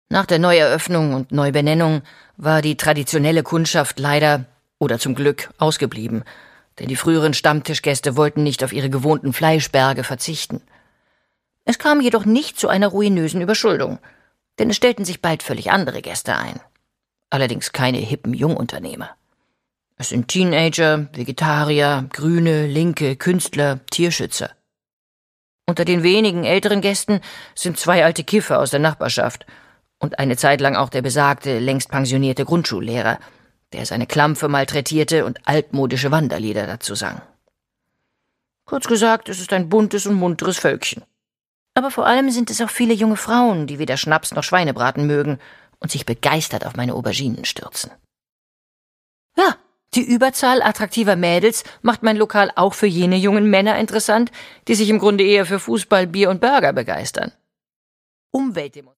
Nach der Neueröffnung und Neubenennung war die traditionelle Kundschaft leider oder zum Glück ausgeblieben, denn die früheren Stammtischgäste wollten nicht auf ihre gewohnten Fleischberge verzichten. Es kam jedoch nicht zu einer ruinösen Überschuldung, denn es stellten sich bald völlig andere Gäste ein. Allerdings keine hippen Jungunternehmer. Es sind Teenager, Vegetarier, Grüne, Linke, Künstler, Tierschützer. Unter den wenigen älteren Gästen sind 2 alte Kiffer aus der Nachbarschaft und eine Zeit lang auch der besagte, längst pensionierte Grundschullehrer, der seine Klampfe malträtierte und altmodische Wanderlieder dazu sang. Kurz gesagt, es ist ein buntes und munteres Völkchen. Aber vor allem sind es auch viele junge Frauen, die weder Schnaps noch Schweinebraten mögen und sich begeistert auf meine Auberginen stürzen. Ja, die Überzahl attraktiver Mädels macht mein Lokal auch für jene jungen Männer interessant, die sich im Grunde eher für Fußball, Bier und Burger begeistern.